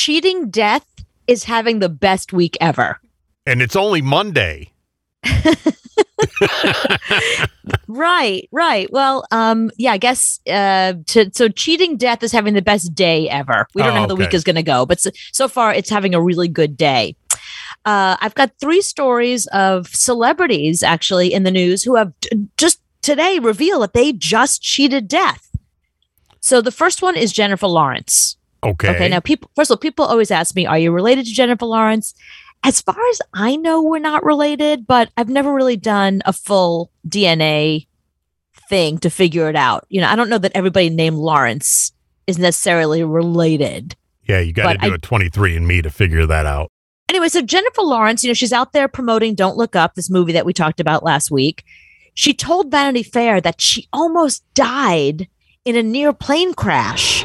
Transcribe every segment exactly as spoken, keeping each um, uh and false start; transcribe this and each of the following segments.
Cheating Death is having the best week ever. And it's only Monday. Right, right. Well, um, yeah, I guess uh, to, so Cheating Death is having the best day ever. We don't Oh, know how the okay. week is going to go, but so, so far it's having a really good day. Uh, I've got three stories of celebrities actually in the news who have t- just today revealed that they just cheated death. So the first one is Jennifer Lawrence. Okay. Okay. Now, people, first of all, people always ask me, are you related to Jennifer Lawrence? As far as I know, we're not related, but I've never really done a full D N A thing to figure it out. You know, I don't know that everybody named Lawrence is necessarily related. Yeah, you got to do I, a twenty-three and me to figure that out. Anyway, so Jennifer Lawrence, you know, she's out there promoting Don't Look Up, this movie that we talked about last week. She told Vanity Fair that she almost died in a near plane crash.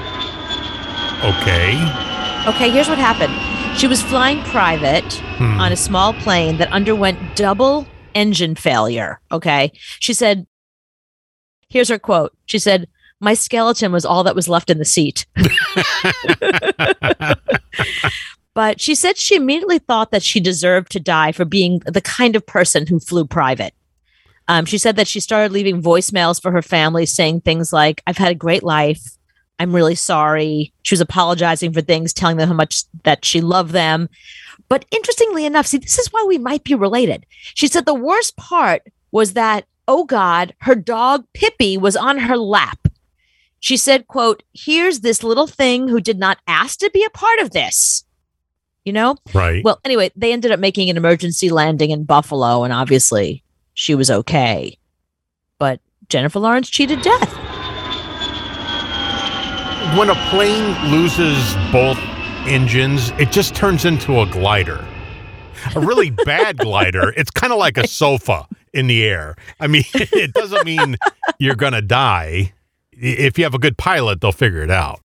Okay. Okay, here's what happened. She was flying private Hmm. on a small plane that underwent double engine failure. Okay. She said, here's her quote. She said, "My skeleton was all that was left in the seat." But she said she immediately thought that she deserved to die for being the kind of person who flew private. Um, she said that she started leaving voicemails for her family saying things like, "I've had a great life. I'm really sorry." She was apologizing for things, telling them how much that she loved them. But interestingly enough, see, this is why we might be related. She said the worst part was that, oh God, her dog Pippi was on her lap. She said, quote, "Here's this little thing who did not ask to be a part of this." You know? Right. Well, anyway, they ended up making an emergency landing in Buffalo, and obviously she was okay. But Jennifer Lawrence cheated death. When a plane loses both engines, it just turns into a glider. A really bad glider. It's kind of like a sofa in the air. I mean, it doesn't mean you're going to die. If you have a good pilot, they'll figure it out.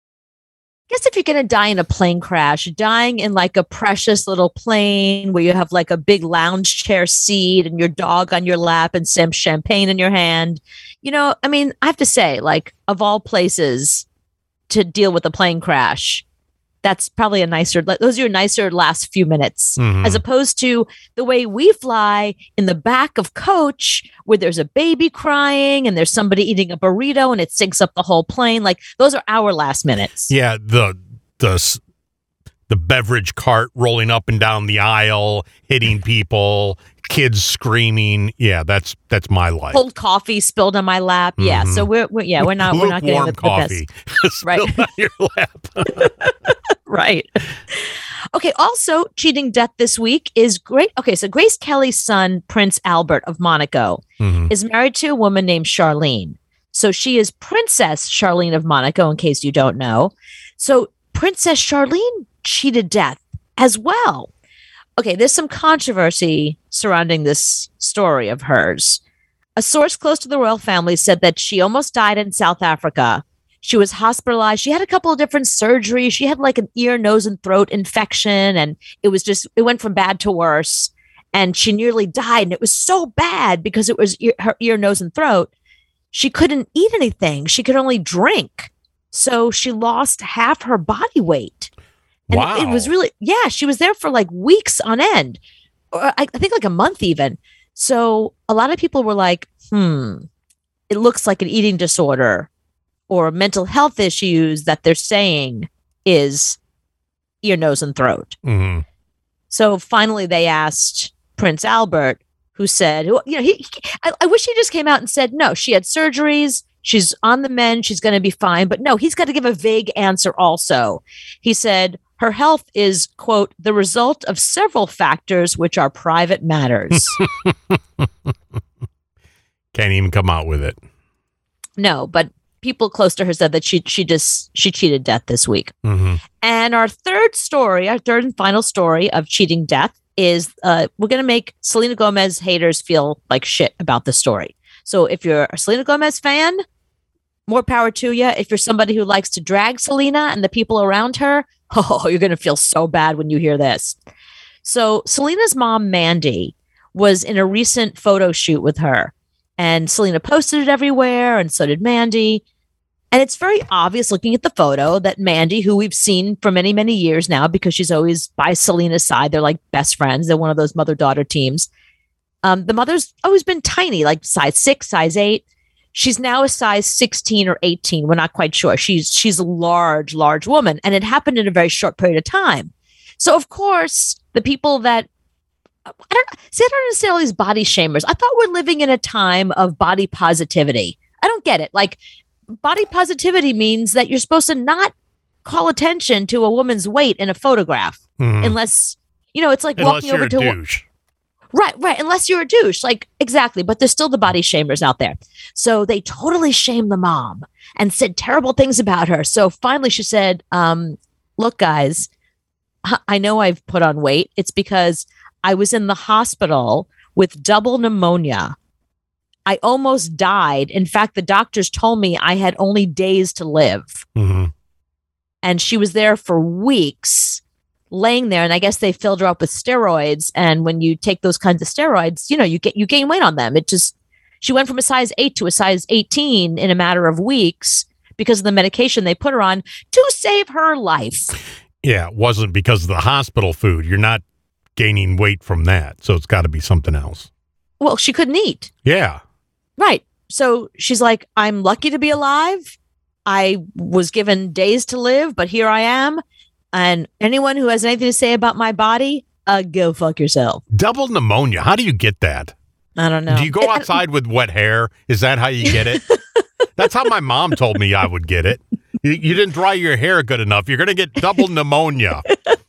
I guess if you're going to die in a plane crash, dying in like a precious little plane where you have like a big lounge chair seat and your dog on your lap and some champagne in your hand, you know, I mean, I have to say, like, of all places to deal with a plane crash, that's probably a nicer, those are your nicer last few minutes, Mhm. as opposed to the way we fly in the back of coach where there's a baby crying and there's somebody eating a burrito and it sinks up the whole plane. Like, those are our last minutes. Yeah, the the s- the beverage cart rolling up and down the aisle, hitting people, kids screaming. Yeah, that's that's my life. Cold coffee spilled on my lap. Yeah, Mhm. so we're, we're yeah we're not we're not getting Lukewarm the, the coffee best. Right. spilled on your lap. Right. Okay. Also, cheating death this week is great. Okay, so Grace Kelly's son, Prince Albert of Monaco, Mhm. is married to a woman named Charlene. So she is Princess Charlene of Monaco, in case you don't know. So Princess Charlene cheated death as well. Okay, there's some controversy surrounding this story of hers. A source close to the royal family said that she almost died in South Africa. She was hospitalized. She had a couple of different surgeries. She had like an ear, nose, and throat infection, and it was just, it went from bad to worse. And she nearly died. And it was so bad because it was ear, her ear, nose, and throat. She couldn't eat anything. She could only drink. So she lost half her body weight. And Wow. it was really, yeah, she was there for like weeks on end, or I, I think like a month even. So a lot of people were like, hmm, it looks like an eating disorder or mental health issues that they're saying is ear, nose, and throat. Mhm. So finally they asked Prince Albert, who said, who, you know, he, he I, I wish he just came out and said, no, she had surgeries. She's on the mend. She's going to be fine. But no, he's got to give a vague answer also. He said, her health is, quote, the result of several factors which are private matters. Can't even come out with it. No, but people close to her said that she she just she cheated death this week. Mhm. And our third story, our third and final story of cheating death is uh, we're going to make Selena Gomez haters feel like shit about the story. So if you're a Selena Gomez fan, more power to you. If you're somebody who likes to drag Selena and the people around her, oh, you're going to feel so bad when you hear this. So Selena's mom, Mandy, was in a recent photo shoot with her. And Selena posted it everywhere, and so did Mandy. And it's very obvious looking at the photo that Mandy, who we've seen for many, many years now, because she's always by Selena's side, they're like best friends. They're one of those mother-daughter teams. Um, the mother's always been tiny, like size six, size eight. She's now a size sixteen or eighteen. We're not quite sure. She's she's a large, large woman. And it happened in a very short period of time. So, of course, the people that I don't see, I don't understand all these body shamers. I thought we're living in a time of body positivity. I don't get it. Like, body positivity means that you're supposed to not call attention to a woman's weight in a photograph, mm-hmm. unless, you know, it's like unless walking you're over a to douche. Right, right. Unless you're a douche. Like, exactly. But there's still the body shamers out there. So they totally shamed the mom and said terrible things about her. So finally she said, um, look, guys, I know I've put on weight. It's because I was in the hospital with double pneumonia. I almost died. In fact, the doctors told me I had only days to live. Mm-hmm. And she was there for weeks, laying there. And I guess they filled her up with steroids. And when you take those kinds of steroids, you know, you get you gain weight on them. It just, she went from a size eight to a size eighteen in a matter of weeks because of the medication they put her on to save her life. Yeah, it wasn't because of the hospital food. You're not gaining weight from that. So it's got to be something else. Well, she couldn't eat. Yeah. Right. So she's like, I'm lucky to be alive. I was given days to live, but here I am. And anyone who has anything to say about my body, uh, go fuck yourself. Double pneumonia. How do you get that? I don't know. Do you go outside with wet hair? Is that how you get it? That's how my mom told me I would get it. You, you didn't dry your hair good enough. You're going to get double pneumonia.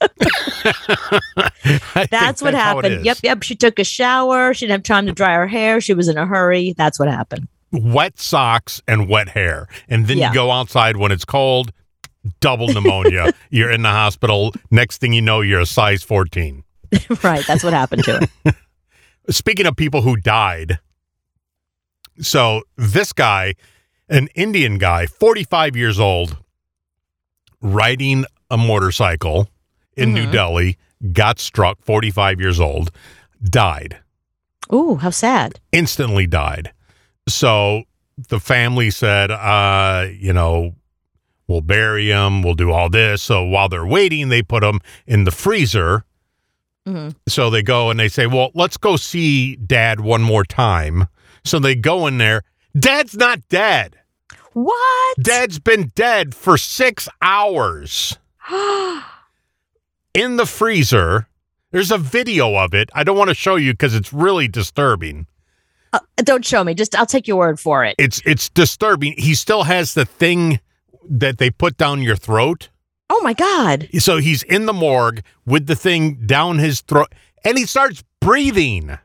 that's, that's what happened. Yep, yep. She took a shower. She didn't have time to dry her hair. She was in a hurry. That's what happened. Wet socks and wet hair. And then yeah. you go outside when it's cold, double pneumonia. You're in the hospital. Next thing you know, you're a size fourteen. Right. That's what happened to her. Speaking of people who died, so this guy, an Indian guy, forty-five years old, riding a motorcycle in mm-hmm. New Delhi, got struck, forty-five years old, died. Ooh, how sad. Instantly died. So the family said, uh, you know, we'll bury him, we'll do all this. So while they're waiting, they put him in the freezer. Mm-hmm. So they go and they say, well, let's go see Dad one more time. So they go in there. Dad's not dead. What? Dad's been dead for six hours. In the freezer. There's a video of it. I don't want to show you because it's really disturbing. Uh, don't show me. Just I'll take your word for it. It's it's disturbing. He still has the thing that they put down your throat. Oh, my God. So he's in the morgue with the thing down his throat, and he starts breathing.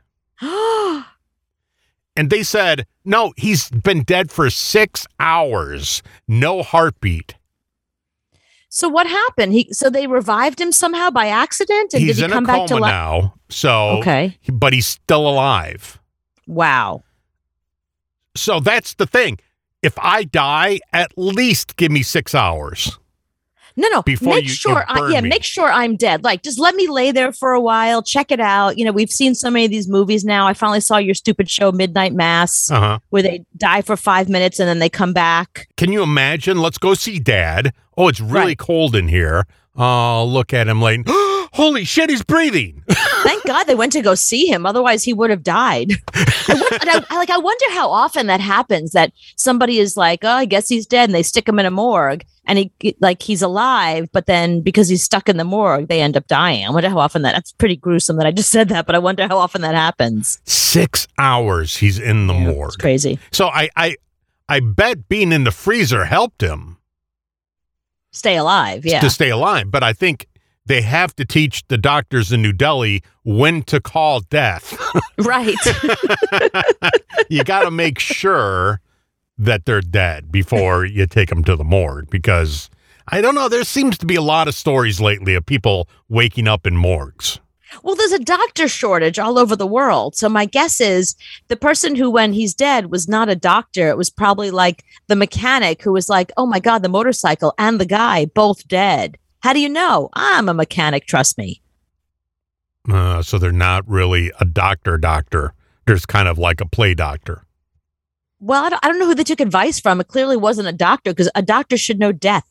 And they said, no, he's been dead for six hours. No heartbeat. So what happened? He so they revived him somehow by accident? And he's did he in come a coma back to life now. So, okay. But he's still alive. Wow. So that's the thing. If I die, at least give me six hours. No, no. Before make you, sure, you I, yeah, me. make sure I'm dead. Like, just let me lay there for a while, check it out. You know, we've seen so many of these movies now. I finally saw your stupid show, Midnight Mass, uh-huh. where they die for five minutes and then they come back. Can you imagine? Let's go see Dad. Oh, it's really right. cold in here. Oh, look at him like, holy shit, he's breathing. Thank God they went to go see him. Otherwise, he would have died. I, wonder, I, like, I wonder how often that happens, that somebody is like, oh, I guess he's dead. And they stick him in a morgue and he like he's alive. But then because he's stuck in the morgue, they end up dying. I wonder how often that that's pretty gruesome that I just said that. But I wonder how often that happens. Six hours he's in the yeah, morgue. It's crazy. So I, I, I bet being in the freezer helped him. Stay alive, yeah. To stay alive. But I think they have to teach the doctors in New Delhi when to call death. Right. You got to make sure that they're dead before you take them to the morgue. Because, I don't know, there seems to be a lot of stories lately of people waking up in morgues. Well, there's a doctor shortage all over the world. So my guess is the person who, when he's dead, was not a doctor. It was probably like the mechanic who was like, oh, my God, the motorcycle and the guy both dead. How do you know? I'm a mechanic. Trust me. Uh, so they're not really a doctor doctor. There's kind of like a play doctor. Well, I don't, I don't know who they took advice from. It clearly wasn't a doctor because a doctor should know death.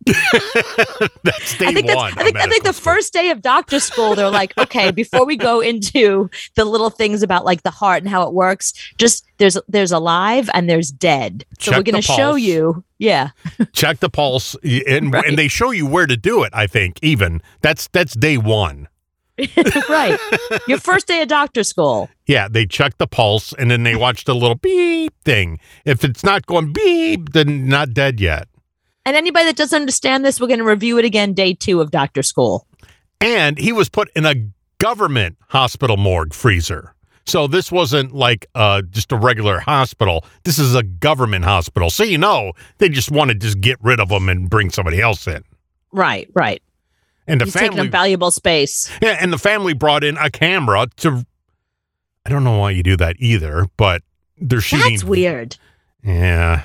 That's day I think one. That's, I think I think the school. first day of doctor school, they're like, okay, before we go into the little things about like the heart and how it works, just there's there's alive and there's dead. So Check we're going to the show pulse. you, yeah, Check the pulse, and Right. and they show you where to do it. I think even that's that's day one. right. Your first day of doctor school. Yeah, they check the pulse, and then they watch the little beep thing. If it's not going beep, then not dead yet. And anybody that doesn't understand this, we're going to review it again day two of doctor school. And he was put in a government hospital morgue freezer. So this wasn't like uh, just a regular hospital. This is a government hospital. So, you know, they just want to just get rid of them and bring somebody else in. Right, right. And the He's taking family, up valuable space. yeah, and the family brought in a camera to, I don't know why you do that either, but they're shooting. That's weird. Yeah.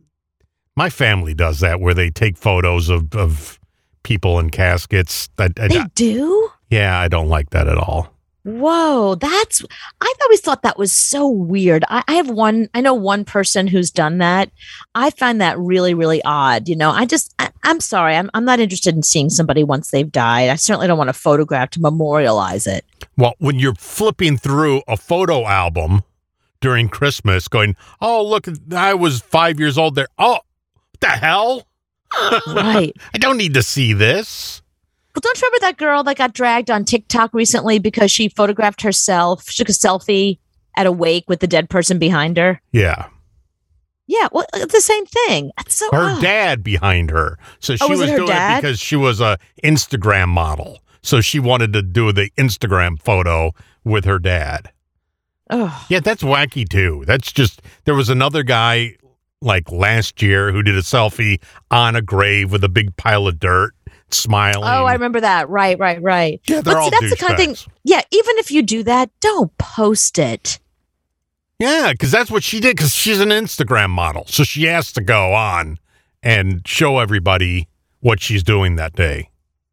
My family does that where they take photos of, of people in caskets. I, I, They do? yeah, I don't like that at all. Whoa, that's, I've always thought that was so weird. I, I have one, I know one person who's done that. I find that really, really odd. You know, I just, I, I'm sorry. I'm, I'm not interested in seeing somebody once they've died. I certainly don't want a photograph to memorialize it. Well, when you're flipping through a photo album during Christmas going, oh, look, I was five years old there. Oh, what the hell? Right. I don't need to see this. Well, don't you remember that girl that got dragged on TikTok recently because she photographed herself, she took a selfie at a wake with the dead person behind her? Yeah. Yeah, well, it's the same thing. That's so Her odd. dad behind her. So she Oh, was was it her doing dad? it because she was a Instagram model. So she wanted to do the Instagram photo with her dad. Oh, Yeah, that's wacky too. That's just, there was another guy like last year who did a selfie on a grave with a big pile of dirt, smiling. oh, I remember that. Right, right, right. Yeah, they're But see, all that's the kind of thing. douchebags. Yeah, even if you do that, don't post it. Yeah, because that's what she did, because she's an Instagram model. So she has to go on and show everybody what she's doing that day.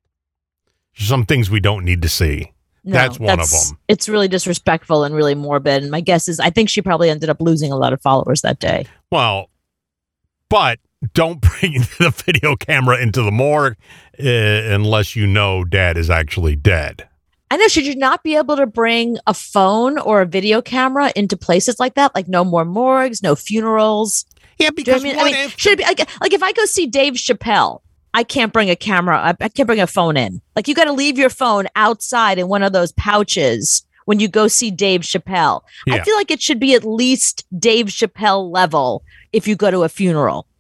Some things we don't need to see. No, That's one of them. It's really disrespectful and really morbid. And my guess is I think she probably ended up losing a lot of followers that day. Well, but don't bring the video camera into the morgue uh, unless you know dad is actually dead. I know. Should you not be able to bring a phone or a video camera into places like that? Like no more morgues, no funerals. Yeah, Do you know because what I mean? what I mean, if- should it be like, like if I go see Dave Chappelle, I can't bring a camera. I, I can't bring a phone in. Like you got to leave your phone outside in one of those pouches when you go see Dave Chappelle. I Yeah. feel like it should be at least Dave Chappelle level if you go to a funeral.